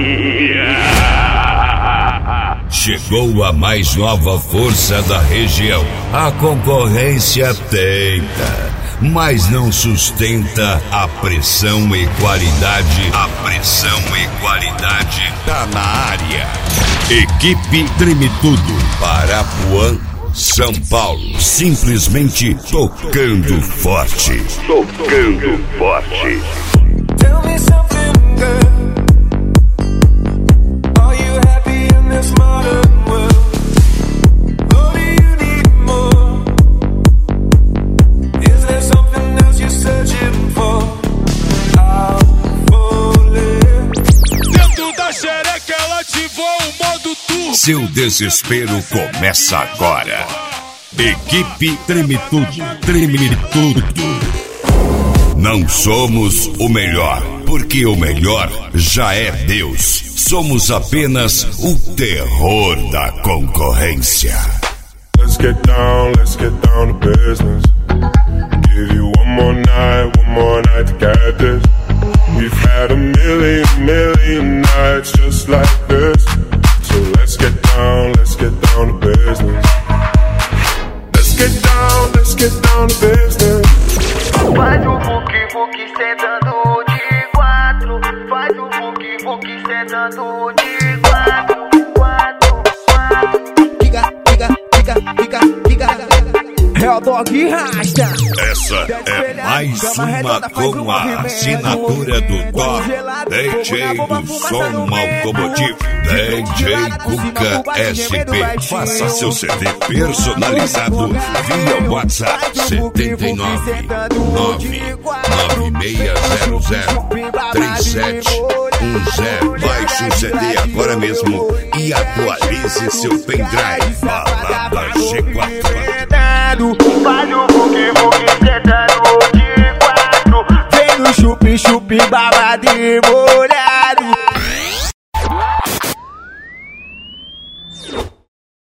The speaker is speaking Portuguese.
Chegou a mais nova força da região. A concorrência tenta, mas não sustenta a pressão e qualidade. A pressão e qualidade tá na área. Equipe Treme Tudo, Parapuã, São Paulo. Simplesmente tocando forte. Tocando forte. Tell me something, girl. Are you happy in this modern world? Or do you need more? Is there something else you're searching for? I'll falling. Dentro da xereca ela ativou o modo turbo. Seu desespero começa agora. Equipe Treme Tudo, Treme Tudo. Não somos o melhor, porque o melhor já é Deus. Somos apenas o terror da concorrência. Let's get down to business. Give you one more night to get this. We've had a million nights just like this. So let's get down to business. Let's get down to business. Faz o fuki sentando de quatro. Faz o fuki sentando de quatro. Fica. É o dog rasta. Essa é mais uma com a assinatura do top DJ do som automotivo, DJ Cuca SP. Faça seu CD personalizado via WhatsApp 79996003710. Baixe o CD agora mesmo e atualize seu pendrive. Balada G4. Faz o fuki sentando de quatro. Vem no chupi babado e molha.